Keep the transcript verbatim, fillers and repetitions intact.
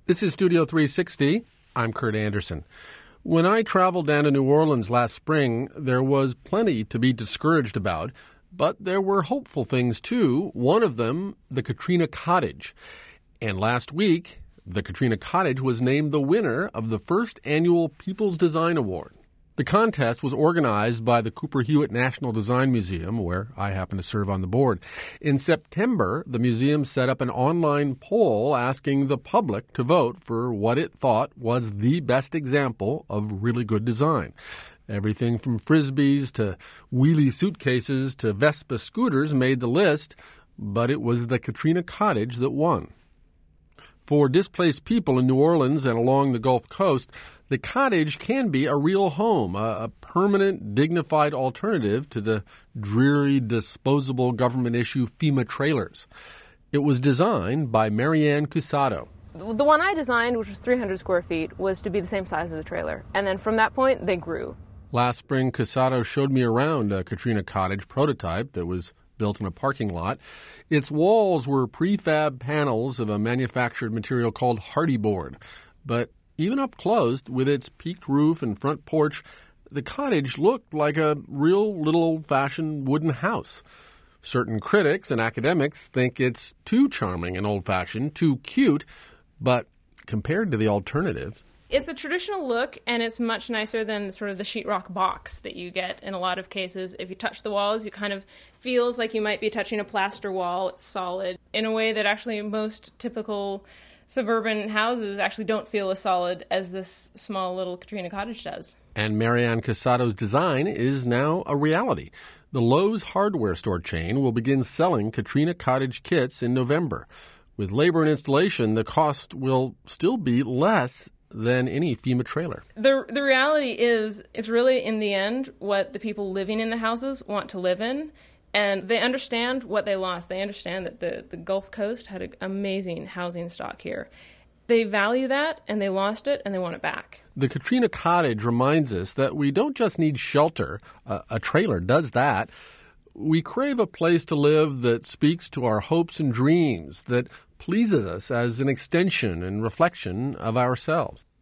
This is Studio three sixty. I'm Kurt Anderson. When I traveled down to New Orleans last spring, there was plenty to be discouraged about, but there were hopeful things too. One of them, the Katrina Cottage. And last week, the Katrina Cottage was named the winner of the first annual People's Design Award. The contest was organized by the Cooper Hewitt National Design Museum, where I happen to serve on the board. In September, the museum set up an online poll asking the public to vote for what it thought was the best example of really good design. Everything from Frisbees to wheelie suitcases to Vespa scooters made the list, but it was the Katrina Cottage that won. For displaced people in New Orleans and along the Gulf Coast, the cottage can be a real home, a, a permanent, dignified alternative to the dreary, disposable government-issue FEMA trailers. It was designed by Marianne Cusado. The one I designed, which was three hundred square feet, was to be the same size as the trailer. And then from that point, they grew. Last spring, Cusado showed me around a Katrina Cottage prototype that was built in a parking lot. Its walls were prefab panels of a manufactured material called hardy board. But even up close, with its peaked roof and front porch, the cottage looked like a real little old-fashioned wooden house. Certain critics and academics think it's too charming and old-fashioned, too cute, but compared to the alternative, it's a traditional look, and it's much nicer than sort of the sheetrock box that you get in a lot of cases. If you touch the walls, you kind of feels like you might be touching a plaster wall. It's solid in a way that actually most typical suburban houses actually don't feel as solid as this small little Katrina Cottage does. And Marianne Cusado's design is now a reality. The Lowe's hardware store chain will begin selling Katrina Cottage kits in November. With labor and installation, the cost will still be less than any FEMA trailer. The the reality is, it's really, in the end, what the people living in the houses want to live in. And they understand what they lost. They understand that the, the Gulf Coast had an amazing housing stock here. They value that, and they lost it, and they want it back. The Katrina Cottage reminds us that we don't just need shelter. Uh, a trailer does that. We crave a place to live that speaks to our hopes and dreams, that pleases us as an extension and reflection of ourselves.